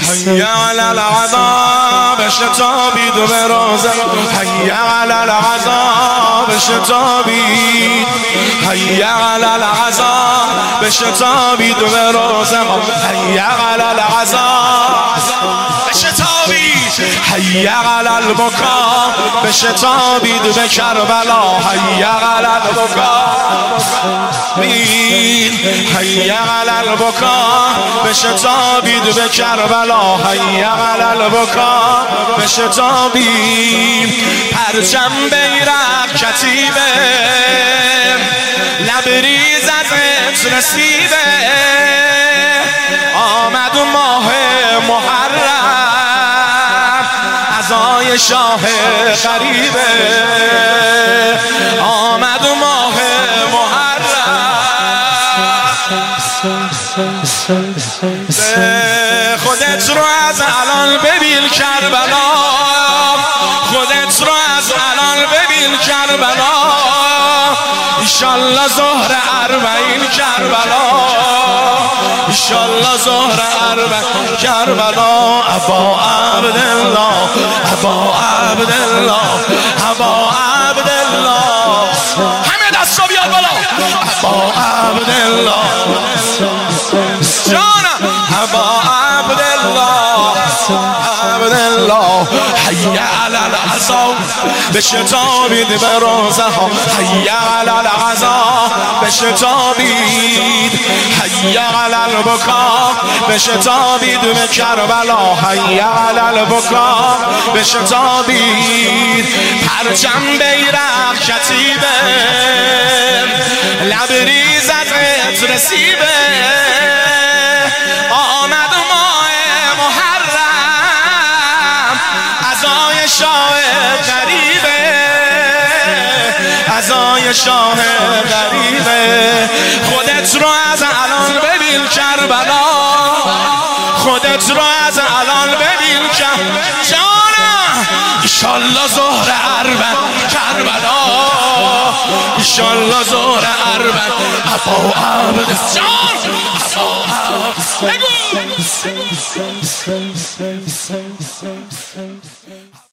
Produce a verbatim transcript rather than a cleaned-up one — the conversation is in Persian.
حی علی العذاب شتابید و به روزه حی علی العذاب شتابید حی علی العذاب شتابید و به روزه حی علی العذاب شتابید حی علی البکا بشتابید به کربلا حی علی البکا حی علی البکا بشتابید به کربلا حی علی البکا بشتابید پرچم بیرق کتیبه لبریز از عطر نسیبه آمد و ماه محرم عزای شاه غریبه آمد و ماه محرم خودت رو از الان ببین کربلا خودت رو از الان ببین کربلا ایشالله ظهر اربعین کربلا ایشالله ظهر اربعین کربلا ابا عبدالله ابا عبدالله ابا عبدالله همه دستا بیاد بالا ابا عبدالله جانم ابا عبدالله عبدالله حی علی العذاب بشتابید به روزه ها حی علی العذاب بشتابید حی علی البکا بشتابید به کربلا حی علی البکا بشتابید پرچم بیرق کتیبه لبریز از عطر نسیبه آمد ماه محرم عزای شاه غریبه عزای شاه غریبه خودت رو از الان ببین کربلا خودت رو از الان ببین کربلا ایشالله ظهر اربعین کربلا ایشالله ظهر اربعین ابا عبد جان ابا عبد بگو